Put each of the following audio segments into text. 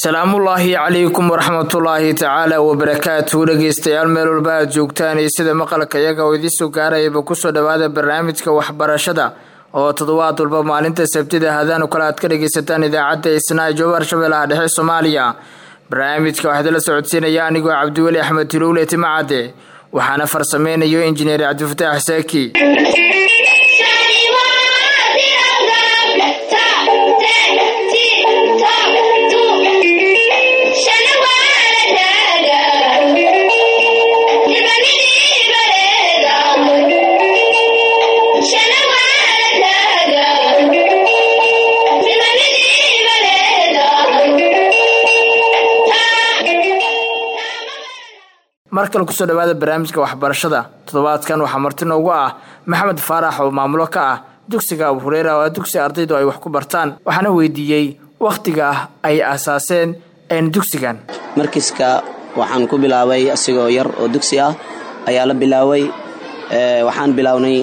salaamullaahi calaykum waraxmatullaahi tacaala wabarakaatu dhegeystayaal meel walba aad joogtaan iyo sida maqalka iyaga oo idiin soo gaarayaba kusoo dhawaada barnaamijka waxbarashada oo toddobaad walba maalinta sabtida hadaan kale aad ka dhegeysataan idaacadda isnaa jowhar shabeellaha dhexe Soomaaliya. barnaamijka waxaa la socodsiinaya anigoo Cabdiweli Axmed Tiluule Timacade waxaana farsameynayo injineer Cabdifataax Saaki. markale kusoo dhawaada barnaamijka waxbarashada toddobaadkan waxaa marti noogu ah Maxamed Faarax oo maamulo ka ah dugsiga Abu Hurayra oo dugsi ardaydu ay wax ku bartaan. waxaana weydiiyay waqtiga ay aasaaseen dugsigan. markiiska waxaan ku bilaabay asigoo yar oo dugsi ah ayaa la bilaaway waxaan bilawnay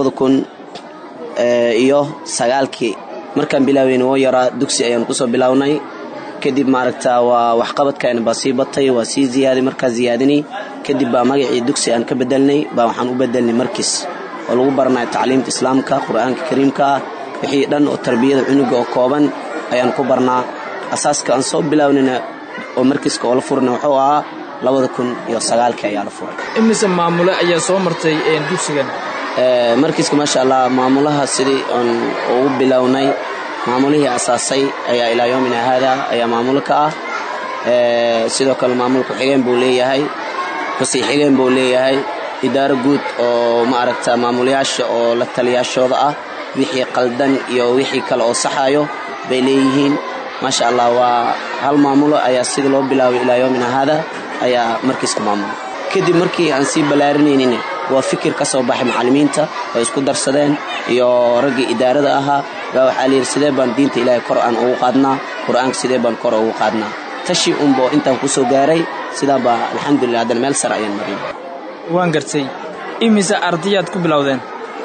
2009 markaan bilaawayna oo yara dugsi ayaan ku soo bilawnay kadib maaragtaa waa wax qabadkayna ba sii batay waa sii ziyaaday markaa ziyaadini kadib baa magacii dugsi aan ka bedelnay baa waxaan u bedelnay markiis oo lagu baranayo tacliimta islaamka quraanka kariimka wixii dhan oo tarbiyada cunuga oo kooban ayaan ku barnaa. asaaska aan soo bilawnayna oo markiiska oo la furnay wuxuu ahaa 2009 ayaa la furay. imise maamule ayaa soo martay dugsigan markiiska maasha Allah maamulaha sidii aan ugu bilawnay maamulihii asaasay ayaa ilaa yoomina hada ayaa maamulka ah sidoo kale maamulku xigeen buu leeyahay kusii xigeen buu leeyahay idaaro guud oo ma aragta maamulayaasha oo la taliyaashooda ah wixii qaldan iyo wixii kale oo saxayo bay leeyihiin maasha Allah waa hal maamulo ayaa sidii loo bilaabay ilaa yoomina hada ayaa markiiska maamul kadib markii aan si balaarinaynin waa fikir ka soo baxay macallimiinta oo isku darsadeen iyo ragii idaarada ahaa waxaa la yiraahdee baan diinta Ilaahay kor aan ugu qaadnaa quraanka sidee baan kor ugu qaadnaa tashi umbo intaan ku soo gaaray sida ba alxamdulillah hadan meel sar ayaan marin. waan gartay imisa ardayaad ku bilowdeen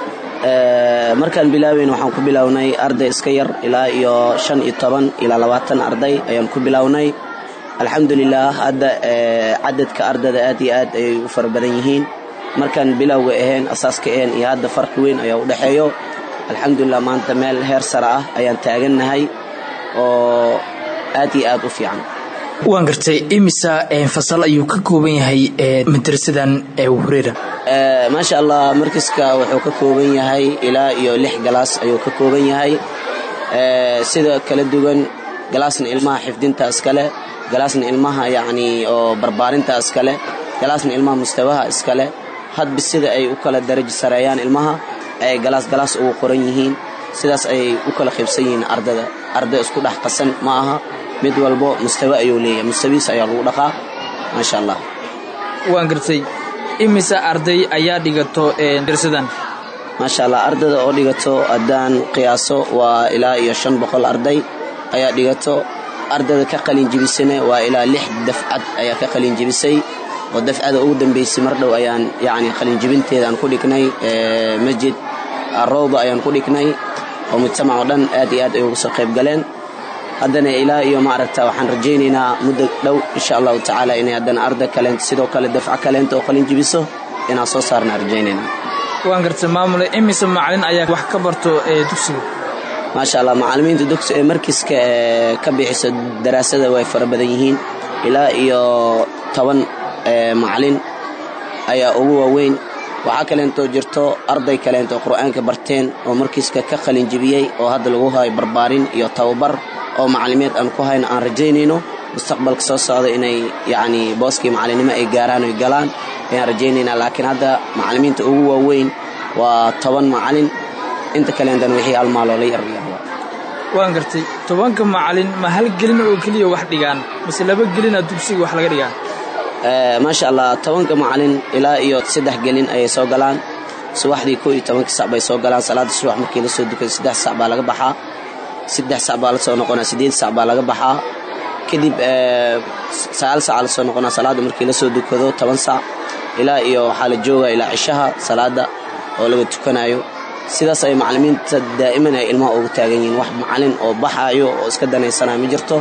markaan bilaaween waxaan ku bilawnay arday iska yar ilaa iyo 15 ilaa 20 arday ayaan ku bilawnay alxamdulillah hadda cadadka ardayda aad iyo aad ay u farabadan yihiin markaan bilawga ahayn asaaska ahayn iyo hadda farqi weyn ayaa u dhaxeeyo alxamdulillah maanta meel heer sare ah ayaan taaganahay oo aad iyo aad u fiican. waan gartay imisa fasal ayuu ka kooban yahay madrasadan Abu Hurayra maasha Allah markiiska wuxuu ka kooban yahay ilaa iyo 6 galaas ayuu ka kooban yahay sida kala duwan galaasna ilmaha xifdinta iskale galaasna ilmaha yaani oo barbaarinta iskale galaasna ilmaha mustawaha iskale hadba sida ay u kala darajo sareeyaan ilmaha ay galaas ugu qoran yihiin sidaas ay u kala qaybsan yihiin arday isku dhax qasan ma aha mid walbo mustawa ayuu leeyahay mustawiis ayaa lagu dhaqaa maasha Allah. waan gartay imisa arday ayaa dhigato darsadan maasha Allah ardayda oo dhigato adaan qiyaaso waa ilaa iyo 500 arday ayaa dhigato ardayda ka qalin jibisay waa ilaa 6 dafcad ayaa ka qalin jibisay oo dafcada ugu dambeysay mar dhow ayaan yaani qalin jibinteeda aan ku dhignay masjid arooda ayaan ku dhignay oo mujtamac dhan aad iyo aad ay ugu soo qayb galeen haddana ilaa iyo ma aragta waxaan rajaynaynaa muddo dhow insha Allah taala inay haddana arday kale sidoo kale dafca kale oo qalin jibiso inaan soo saarna rajaynaynaa. waan gartay maamule imise macallin ayaa wax ka barto dugsiga maasha Allah macallimiinta dugsiga markiiska ka bixisa daraasada way fara badan yihiin ilaa iyo 10 macallin ayaa ugu waaweyn waxa kale inta jirto arday kale inta quraanka barteen oo markiiska ka qalin jibiyay oo hadda lagu hayo barbaarin iyo tababar oo macallimiinta aan ku hayno aan rajaynayno mustaqbalka soo socda inay yaani booski macallinimo ay gaaraan oo galaan ayaan rajaynayna laakiin hadda macallimiinta ugu waaweyn waa 10 macallin inta kale intan wixii almaalo la yaryahay. waan gartay 10 macallin ma hal gelin oo kaliya wax dhigaan mise laba gelin dugsiga wax laga dhigaa maasha Allah 10 macallin ilaa iyo 3 gelin ay soo galaan subaxdii 11 saac bay soo galaan salaada subax markii la soo dukado 3 saac baa laga baxaa 3 saac baa la soo noqonaa 8 saac baa laga baxaa kadib 9 saac la soo noqonaa salaada markii la soo dukado 10 saac ilaa iyo waxa la joogaa ilaa cishaha salaada oo laga tukanayo sidaas ay macallimiinta daa'iman ay ilmaha ugu taagan yihiin wax macallin oo baxayo oo iska danaysanaa ma jirto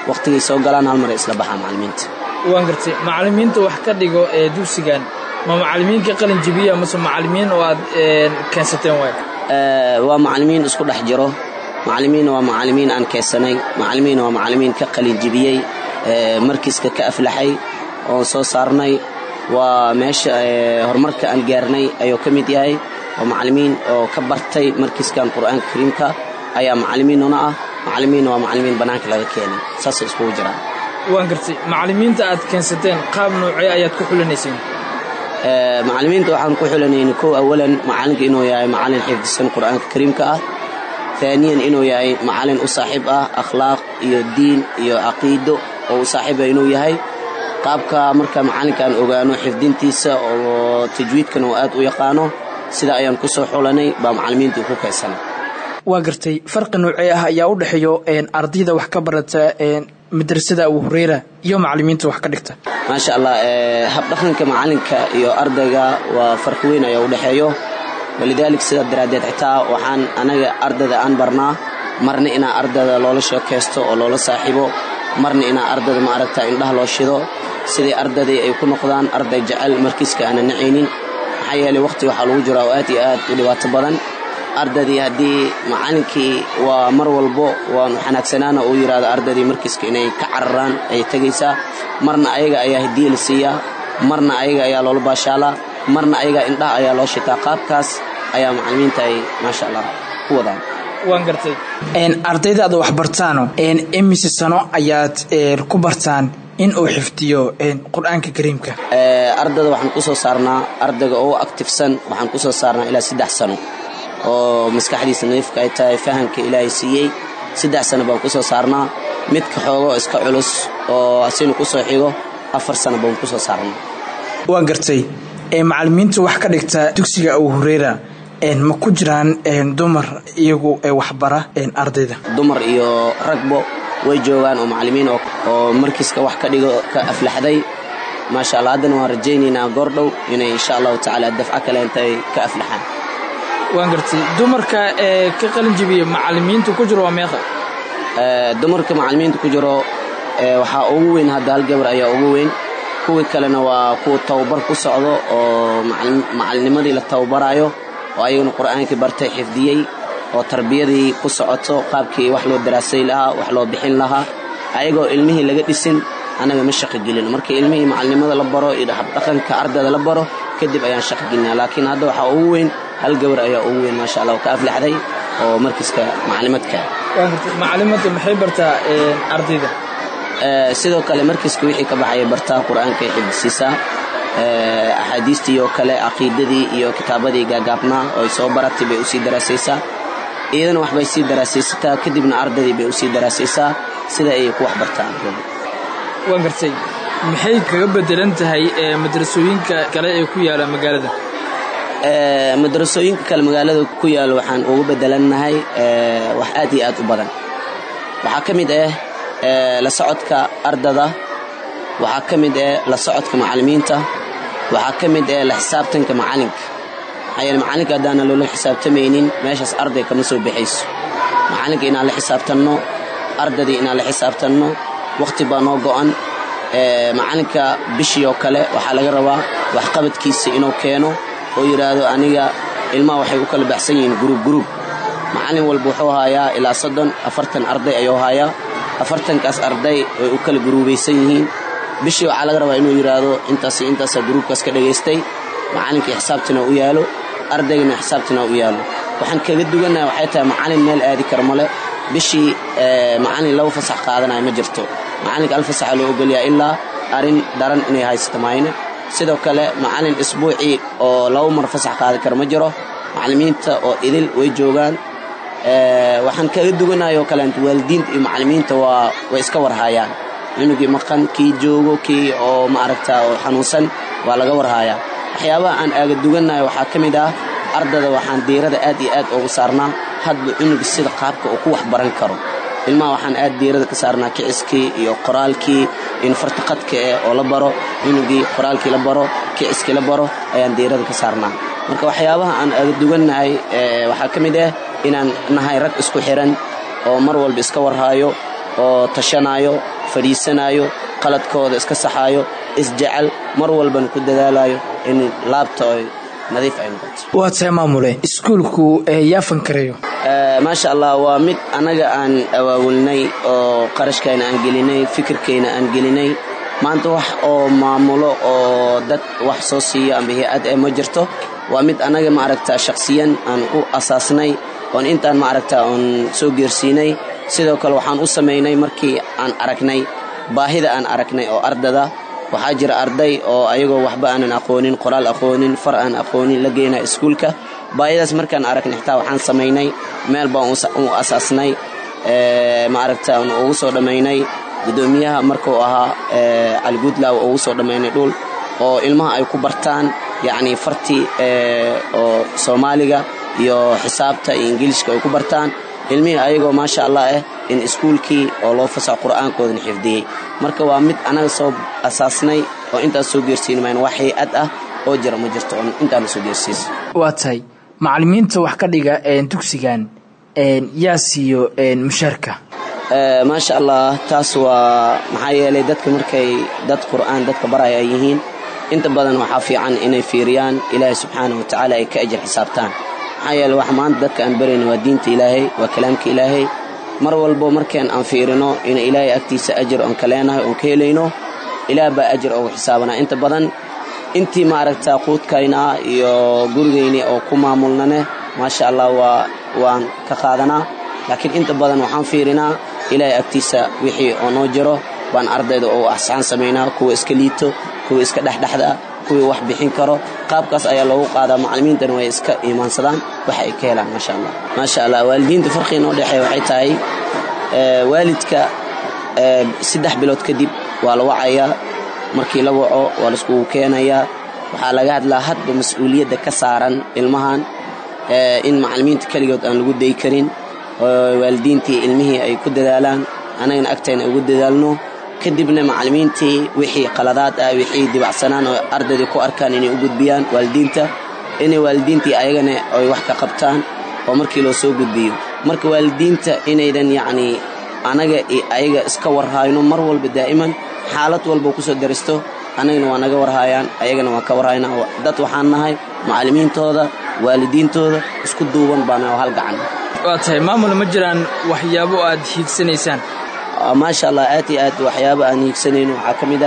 waqtigay soo galaan hal mar isla baxaa macallimiinta. waan gartay macallimiinta wax ka dhigo ee dugsigan ma macallimiin ka qalin jabiya ama macallimiin oo aad keensateen way waa macallimiin isku dhex jiro. macallimiin waa macallimiin aan keensanay, macallimiin waa macallimiin ka qalin jabiyay markiiska ka aflaxay oo soo saarnay. waa meesha horumarka aan gaarnay ayuu ka mid yahay. oo macallimiin oo ka bartay markiiskan quraanka kariimka ayaa macallimiinuna ah. macallimiin waa macallimiin banaanka laga keenay, saas isku jiraan. waan gartay macallimiinta aad keensateen qaab noocee ayaad ku xulanayseen? macallimiinta waxaan ku xulanaynay koow awalan macallinka inuu yahay macallin xifdisan quraanka kariimka ah. ثانيا inuu yahay macallin u saaxiib ah akhlaaq iyo diin iyo aqiido oo u saaxiib inuu yahay. qaabka marka macallinkan ogaano xifdintiisa oo tajwiidkan oo aad u yaqaano sida ayaan ku soo xulanay baa macallimiintu ku kaysan. waa gartay farqi noocee ah ayaa u dhaxeeyo ardayda wax ka barata madrasada Abu Hurayra iyo macallimiinta wax ka dhigta? ma sha Allah hab dhaqanka macallinka iyo ardayga waa farqi weyn ayaa u dhaxeeyo. walidaalك sida daraadeed xitaa waxaan anaga ardayda aan barnaa marna inaa ardayda loola sheekaysto oo loola saaxiibo, marna inaa ardayda ma aragtaa indhaha loo shido sidii ardayda ay ku noqdaan arday jecel markiiska aan nacaynin. maxaa yeelay waqti waxa lagu jiraa oo aad iyo aad u dhibaato badan. ardaydii haddii macallinkii waa mar walbo waan xanaagsanaana uu yiraahdo ardaydii markiiska inay ka cararaan ay tagaysaa. marna ayaga ayaa hadiye la siiyaa, marna ayaga ayaa loola baashaalaa, marna ayaga indhaha ayaa loo shitaa. qaabkaas ayaa macallimiinta ay ma sha Allah ku wadaan. waan gartay ardayda aad wax bartaano imise sano ayaad ku bartaan in uu xifdiyo quraanka kariimka? ardayda waxaan ku soo saarnaa ardayga oo activesan waxaan ku soo saarnaa ilaa 3 sano oo maskaxdiisa nadiifka ay tahay fahamka Ilaahay siiyay. 3 sano baan ku soo saarnaa. midka xoogo iska culus oo asina ku soo xigo 4 sano baan ku soo saarnaa. waan gartay macallimiinta wax ka dhigta dugsiga Abu Hurayra ma ku jiraan dumar iyagu wax bara ardayda? dumar iyo ragbo way joogaan oo macallimiin oo markiiska wax ka dhigo ka aflaxday. ma sha Allah hadana waan rajaynaynaa goordhow inay insha Allah taala dafca kale intay ka aflaxaan. waan gartay dumarka ka qalin jabiya macallimiinta ku jiro waa meeqa? dumarka macallimiinta ku jiro waxa ugu weyn hadda hal gabar ayaa ugu weyn. kuwa kalena waa kuwa tababar ku socdo oo macallinimadii la tababarayo oo ayaguna quraanka bartay xifdiyay oo tarbiyadii ku socoto qaabkii wax loo daraasay lahaa wax loo bixin lahaa ayagoo ilmihii laga dhisin anaga ma shaqo gelin. markii ilmihii macallinimada la baro iyo hab dhaqanka ardayda la baro kadib ayaan shaqo gelinaa. laakiin hadda waxa ugu weyn hal gabar ayaa ugu weyn ma sha Allah ka aflaxday oo markiiska macallimadka. macallimada maxay bartaa ardayda? sidoo kale markiiska wixii ka baxay bartaa quraanka xifdisiisa axaadiistii oo kale aqiidadii iyo kitaabadii gaagaabnaa oo soo baratay bay u sii daraasaysaa. iyadana wax bay sii daraasaysataa kadibna ardaydii bay u sii daraasaysaa sida ay ku wax bartaan. waan gartay maxay kaga bedelan tahay madrasooyinka kale ee ku yaala magaalada? madrasooyinka kale magaalada ku yaala waxaan ugu bedelanahay wax aad iyo aad u badan. waxaa ka mid ah la socodka ardada, waxaa ka mid ah la socodka macallimiinta, waxaa ka mid ah la xisaabtanka macallinka. ayaan macallinka hadaan loo xisaabtamaynin meeshaas arday kama soo bixayso. macallinka inaan la xisaabtanno, ardadii inaan la xisaabtanno, waqti baa noo go'an. macallinka bishii oo kale waxaa laga rabaa wax qabadkiisa inuu keeno oo yiraahdo aniga ilmaha waxay u kala baxsan yihiin group. macallin walba wuxuu hayaa ilaa 30-40 arday ayuu hayaa. 40kaas arday way u kala guruubaysan yihiin. bishii waxa laga rabaa inuu yiraahdo intaas groupkaas ka dhageystay. macallinkii xisaabtina u yaalo, ardaygana xisaabtina u yaalo. waxaan kaga duwanahay waxay tahay macallin meel aadi karo male. bishii macallin law fasax qaadanayo ma jirto. macallinka alfasax loo ogoliyaa ilaa arin daran inay haysto maayna. sidoo kale macallin isbuuci oo law mar fasax qaadi karo ma jiro. macallimiinta oo idil way joogaan. waxaan kaga duganahay oo kale waalidiinta iyo macallimiinta way iska warhayaan. inagii maqan kii joogo kii oo ma aragtaa oo xanuunsan waa laga warhayaa. waxyaabaha aan aaga duganahay waxaa ka mid ah ardada waxaan diirada aad iyo aad ugu saarnaa hadba inuu sida qaabka uu ku wax baran karo. ilmaha waxaan aad diirada ka saarnaa kiciskii iyo qoraalkii in fartaqadka oo la baro, inugii qoraalkii la baro, kiciskii la baro ayaan diirada ka saarnaa. marka waxyaabaha aan aaga duganahay waxaa ka mid ah inaan nahay rag isku xiran oo mar walba iska warhayo oo tashanayo fadhiisanayo qaladkooda iska saxayo isjecel mar walbana ku dadaalayo in laabta ay nadiif ay noqoto. waa tahay maamule iskuulku yaa fankareeyo maasha Allah waa mid anaga aan awaawilnay oo qarashkeena aan gelinay fikirkeena aan gelinay maanta wax oo maamulo oo dad wax soo siiyo ama hay'ad ma jirto waa mid anaga ma aragtaa shakhsiyan aan u asaasnay oo intaan ma aragtaa on soo geersiinay sidoo kale waxaan u sameeynay markii aan aragnay baahida aan aragnay oo ardada waxaa jira arday oo ayagoo waxba aanan aqoonin qoraal aqoonin far aan aqoonin la geynaa iskuulka baahidaas markaan aragnay xitaa waxaan sameeynay meel baan u asaasnay ma aragtaa on ugu soo dhameynay gudoomiyaha markuu ahaa Cali Gudlaaw ugu soo dhameynay dhul oo ilmaha ay ku bartaan yacni fartii oo Soomaaliga iyo xisaabta iyo Ingiriiska ay ku bartaan ilmihi ayagoo maasha Allah in iskuulkii oo loo fasax quraankoodana xifdiyay marka waa mid anaga soo asaasnay oo intaas soo geersiinayna wax hay'ad oo jira ma jirto oo intaan soo geersiis. waa tahay macallimiinta wax ka dhiga dugsigan yaa siiyo mushaarka maasha Allah taas waa maxay yeelay dadka markay dad quraan dadka baray ay yihiin inta badan waxa fiican inay fiiriyaan Ilaahay subhanahu wa ta'ala ay ka ajir xisaabtaan maxay yeelay wax maanta dadka aan barayno waa diinta Ilaahay waa kalaamka Ilaahay mar walbo markaan aan fiirino in Ilaahay agtiisa ajir on kaleenahay on ka helayno Ilaahay ba ajir oo xisaabana inta badan intii ma aragtaa quudkayna iyo gurigeyna oo ku maamulnane maasha Allah waan ka qaadanaa laakiin inta badan waxaan fiirinaa Ilaahay agtiisa wixii oo noo jiro baan ardayda oo ahsan sameeynaa kuwa iska liito kuwa iska dhaxdhaxda kuwa wax bixin karo qaabkaas ayaa loogu qaadaa macallimiintana way iska iimaansadaan waxa ay ka helaan maasha Allah waalidiinta farqiga oo dhaxay waxay tahay waalidka 3 bilood kadib waa la wacayaa markii la waco waa la isku keenayaa waxa laga hadlaa hadba mas'uuliyadda ka saaran ilmahan in macallimiinta kaligood aan lagu day karin waalidiintii ilmihii ay ku dadaalaan anagana agteena ugu dadaalno kadibna macallimiintii wixii qaladaad wixii dibacsanaan oo ardayda ku arkaan inay u gudbiyaan waalidiinta inay waalidiintii ayagana ay wax ka qabtaan oo markii loo soo gudbiyo marka waalidiinta inaydan yacni anaga ayaga iska warhaayno mar walba daa'iman xaalad walba ku soo daristo anagana waa naga warhaayaan ayagana waa ka warhaynaa dad waxaan nahay macallimiintooda waalidiintooda isku duuban baan hal gacan. waa tahay maamul ma jiraan waxyaabo aad hiigsanaysaan maasha Allah aad waxyaabo aan hiigsanayno waxa kamid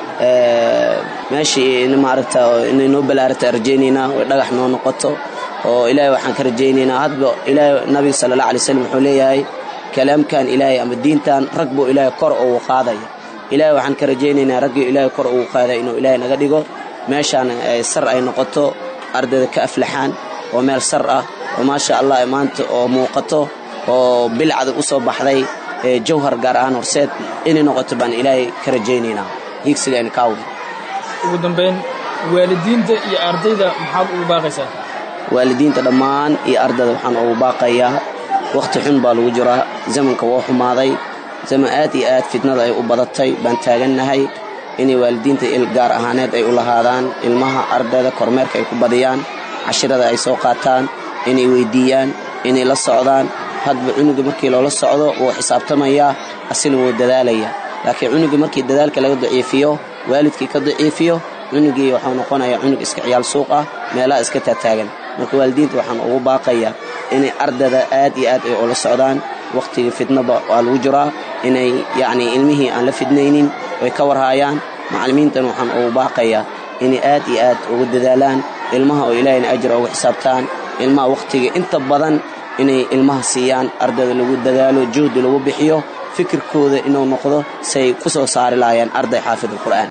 meeshii in ma aragtaa inay noo balaarta arjeynina oo dhagax noo noqoto oo Ilaahay waxaan ka rajeynaynaa hadba Ilaahay Nabi sallallahu alayhi wasallam wuxuu leeyahay kalaamkan Ilaahay ama diintan ragbo Ilaahay kor oo qaaday Ilaahay waxaan ka rajeynaynaa ragga Ilaahay kor oo qaaday inuu Ilaahay naga dhigo meeshaan sar ay noqoto ardayda ka aflaxaan oo meel sar oo maasha Allah maanta oo muuqato oo bilcad u soo baxday jawhar gaar ahaan horseed inay noqoto baan Ilaahay ka rajeynaynaa higsigaan kaaw ugu dambeyn waalidiinta iyo ardayda maxaad ugu baaqaysaa waalidiinta dhammaan iyo ardayda waxaan ugu baaqayaa waqti xun baa lagu jiraa zamanka waa xumaaday zaman aad iyo aad fitnada ay u badatay baan taagannahay inay waalidiinta gaar ahaaneed ay u lahaadaan ilmaha ardayda kormeerka ay ku badiyaan cashirada ay soo qaataan inay weydiiyaan inay la socdaan hadba cunuga markii loola socdo oo xisaabtamaya asina wuu dadaalaya laakiin cunuga markii dadaalka laga daciifiyo waalidkii ka daciifiyo cunugii wuxuu noqonayaa cunug iska ciyaal suuq meelaha iska taagan marka waalidiinta waxaan ugu baaqayaa inay ardada aad iyo aad ay ula socdaan waqtiga fitnaba waa lagu jiraa inay yacni ilmihii aan la fidnaynin way ka warhaayaan macallimiintan waxaan ugu baaqayaa inay aad iyo aad ugu dadaalaan ilmaha oo Ilaahayna ajir ugu xisaabtaan ilmaha waqtiga inta badan inay ilmaha siiyaan ardada lagu dadaalo juhdi lagu bixiyo fikirkooda inuu noqdo say ku soo saari laayeen arday xaafid quraan.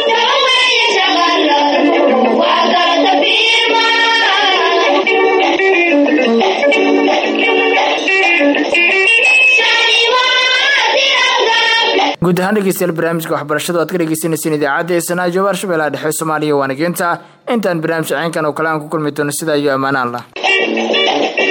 guud ahaan dhegeystayaal barnaamijka waxbarashada aad ka dhegeysaneyseen idaacadda Sanaa Jawhar Shabeellaha Dhexe Soomaaliya waana geenta intaan barnaamij caynkan oo kale aan ku kulmi doono sida iyo ammaan Allah.